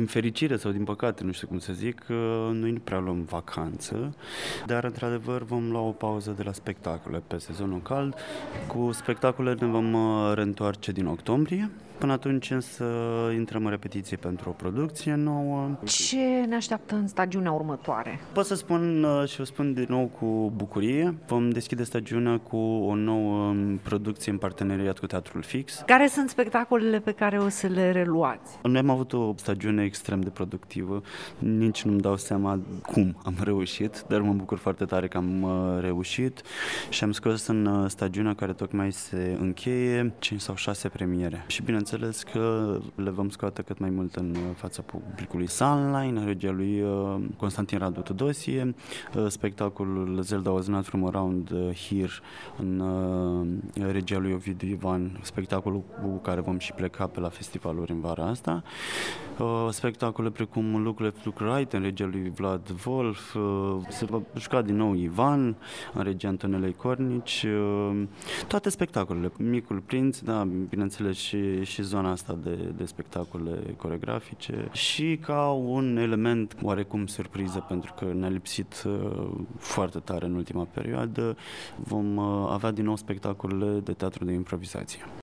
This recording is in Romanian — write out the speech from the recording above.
din fericire sau din păcate, nu știu cum să zic, noi nu prea luăm vacanță, dar într-adevăr vom lua o pauză de la spectacole pe sezonul cald. Cu spectacole ne vom reîntoarce din octombrie. Până atunci însă intrăm în repetiție pentru o producție nouă. Ce ne așteaptă în stagiunea următoare? Pot să spun și o spun din nou cu bucurie. Vom deschide stagiunea cu o nouă producție în parteneriat cu Teatrul Fix. Care sunt spectacolele pe care o să le reluați? Noi am avut o stagiune extrem de productivă. Nici nu-mi dau seama cum am reușit, dar mă bucur foarte tare că am reușit și am scos în stagiunea care tocmai se încheie 5 sau 6 premiere. Și bineînțeles că le vom scoate cât mai mult în fața publicului. Sunline, în regia lui Constantin Radu Tudosie, spectacolul Zelda Was Not From Around Here în regia lui Ovidiu Ivan, spectacolul cu care vom și pleca pe la festivaluri în vara asta. Spectacole precum Look Left, Look Right în regia lui Vlad Wolf, se va juca din nou Ivan în regia Antonelei Cornici, toate spectacolele, Micul Prinț, da, bineînțeles și zona asta de spectacole coreografice și ca un element oarecum surpriză pentru că ne-a lipsit foarte tare în ultima perioadă, vom avea din nou spectacolele de teatru de improvizație.